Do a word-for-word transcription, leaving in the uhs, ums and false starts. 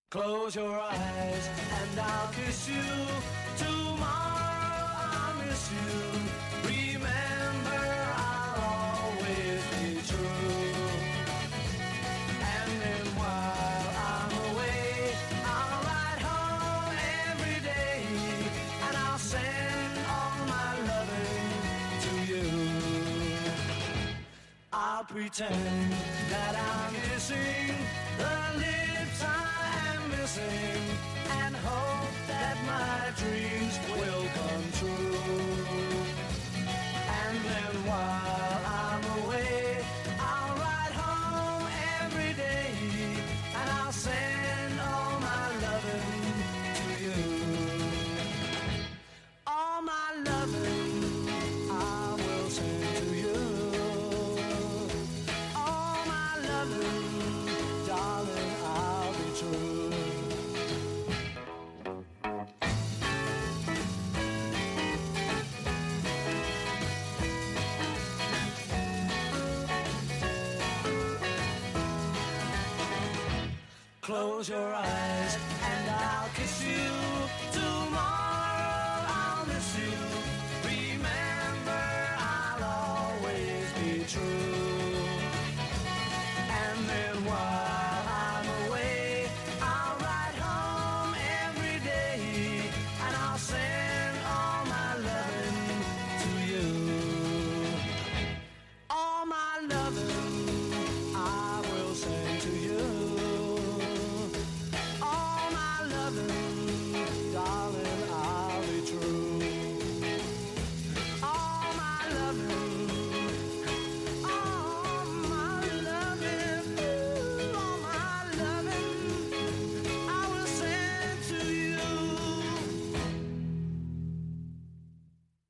Close your eyes and I'll kiss you. Tomorrow I'll miss you. Remember, I'll always be true. And then while I'm away, I'll ride home every day, and I'll send all my loving to you. I'll pretend that I'm kissing the lips I am missing, and hope that my dreams will come true. And then while I'm away, I'll ride home every day, and I'll send all my loving to you. All my loving I will send to you. All my loving, darling, I'll be true. Close your eyes and I'll kiss you. Tomorrow I'll miss you. Remember, I'll always be true.